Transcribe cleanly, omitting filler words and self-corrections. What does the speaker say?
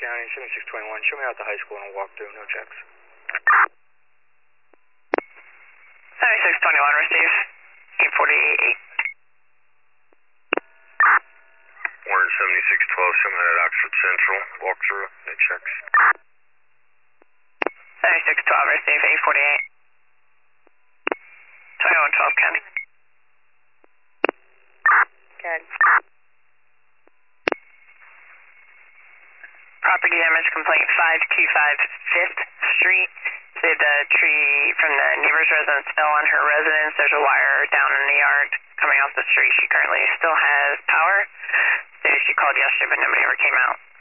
County, 7621. Show me out the high school and walk through, no checks. 7621, receive. 848. Orange 7612, show me out at Oxford Central, walk through, no checks. 7612, receive. 848. 2112, Ken. Ken. Property damage complaint 525 5th Street. See the tree from the neighbor's residence fell on her residence. There's a wire down in the yard coming off the street. She currently still has power. She called yesterday, but nobody ever came out.